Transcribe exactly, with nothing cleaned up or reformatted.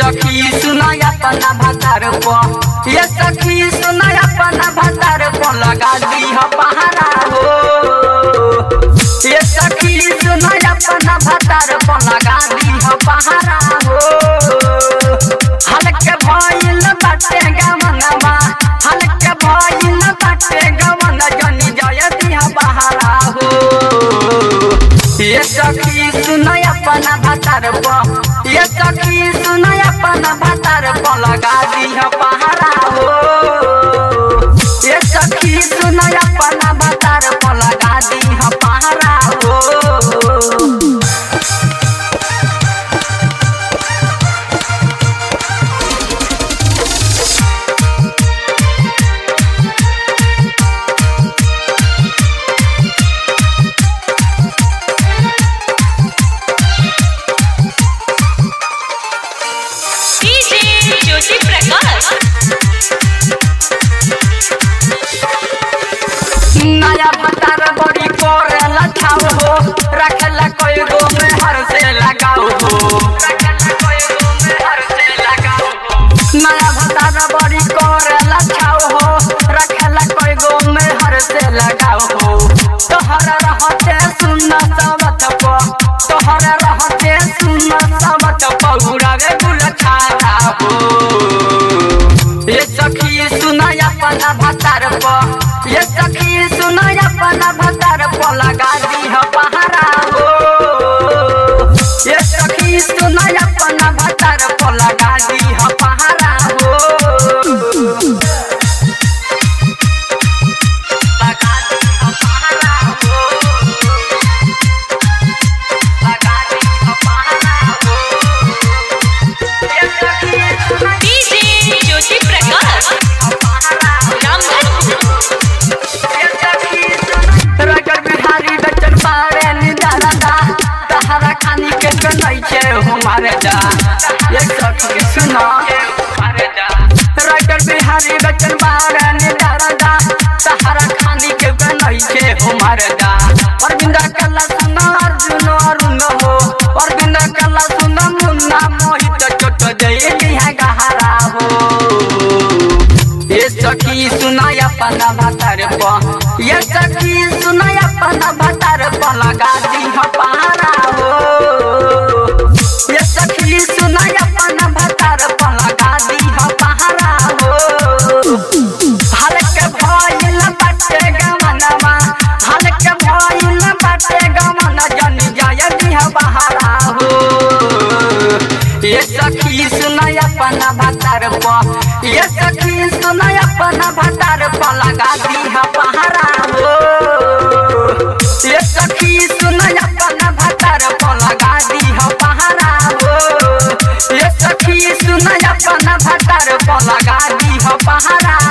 सखी सुना अपना भतार को, ये सखी सुना अपना भतार को लगा दी हो पहाड़ा हो। ये सखी सुना अपना भतार को लगा दी हो पहाड़ा हो। हल्के भइल बाटे गमनवा, हल्के भइल बाटे गमन जनी जय दिया पहाड़ा हो। ये सखी सुना अपना भतार को, ये सखी सुना अपना भतार को लगा दी हो पहाड़ा हो। ये सखी सुना अपना भतार को लगा दी हो पहाड़ा हो। नया भतार बड़ी कोरेला छाव हो, रखला कोई गो में हर से लगाओ हो। नया भतार बड़ी कोरेला छाव हो, रखला कोई गो में हर से लगाओ हो। तोहर रहते सुन सबत को, तोहर रहते सुन सबत पहुरावे गुल छाड़ा हो। ये सखी सुना अपना भतार को, ये सखी सुना अपना भतार को लगा दी हो पहाड़ा हो। ये सखी सुना अपना भतार को लगा दी हो पहाड़ा हो। लगा दी हो पहाड़ा हो, लगा दी हो पहाड़ा हो। ये सखी सुना डीजे ज्योति प्रकाश खानी के नहीं छे हमारे जा। ये सखी सुना राइटर बिहारी बच्चन बारे निदारदा, सहारा खानी के नहीं छे हमारे जा। अरविंदा कला सुना अर्जुन अरुण हो, अरविंदा कला सुना मुन्ना मोहित चोट दे दिया गहरा हो। ये सखी सुना अपना भतार को, ये सखी सुना अपना भतार को लगा दी हो पहाड़ा हो। ये सखी सुना अपना भतार को लगा दी हो पहाड़ा हो। हल्के भइल बाटे गमनवा, हल्के भइल बाटे गमन जनी जय दिया पहाड़ा हो। ये सखी सुना अपना भतार को, ये सखी सुना अपना भतार को लगा दी हो पहाड़ा हो। ये सखी सुना अपना भतार को लगा दी हो पहाड़ा हो। ये सखी सुना अपना भतार को लगा दी हो पहाड़ा।